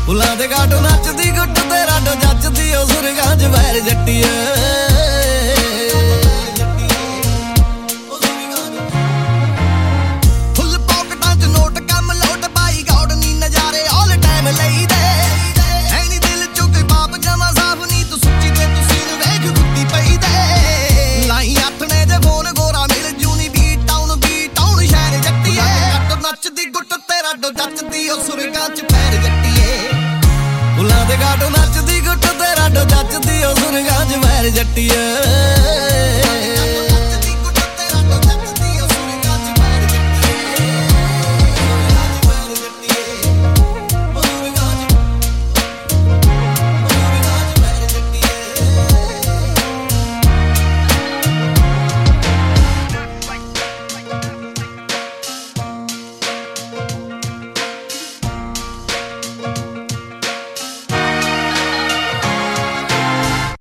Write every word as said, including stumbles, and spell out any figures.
ਫੁੱਲਾਂ ਦੇ ਗਾਟੋ ਨੱਚਦੀ ਗੁੱਟ ਤੇ ਰਾਡੋ ਜੱਚਦੀ ਓ ਸੁਰਗਾਂ 'ਚ ਵੈਰ ਜੱਟੀਏ ਫੁੱਲ ਪੌਕਟਾਂ 'ਚ ਨੋਟ ਕੰਮ ਲੋਟ ਬਾਈ ਗੌਡ ਨੀ ਨਜ਼ਾਰੇ ਆਲ ਟਾਈਮ ਲਈਦੇ ਹੈ ਨੀ ਦਿਲ 'ਚੋਂ ਕੋਈ ਪਾਪ ਜਮਾ ਸਾਫ ਨੀ ਤੂੰ ਸੁੱਚੀ ਤੇ ਤੁਸੀਂ ਨੂੰ ਵੇਖ ਗੁੱਤੀ ਪਈ ਦੇ ਲਾਈ ਆਥਣੇ ਦੇ ਫੋਨ ਗੋਰਾ ਮਿਲ ਜੂ ਨੀ ਬੀਟ ਟਾਊਨ ਬੀਟ ਟਾਊਨ ਸ਼ਹਿਰ ਜੱਟੀਏ ਗਾਟੋ ਨੱਚਦੀ ਗੁੱਟ ਤੇ ਰਾਡੋ ਜੱਚਦੀ ਓ ਸੁਰਗਾਂ 'ਚ ਵੈਰ ਜੱਟੀਏ ਫੁੱਲਾਂ ਦੇ ਗਾਟੋ ਨੱਚਦੀ ਗੁੱਟ ਤੇ ਰਾਡੋ ਜੱਚਦੀ ਓ ਸੁਰਗਾਂ 'ਚ ਵੈਰ ਜੱਟੀਏ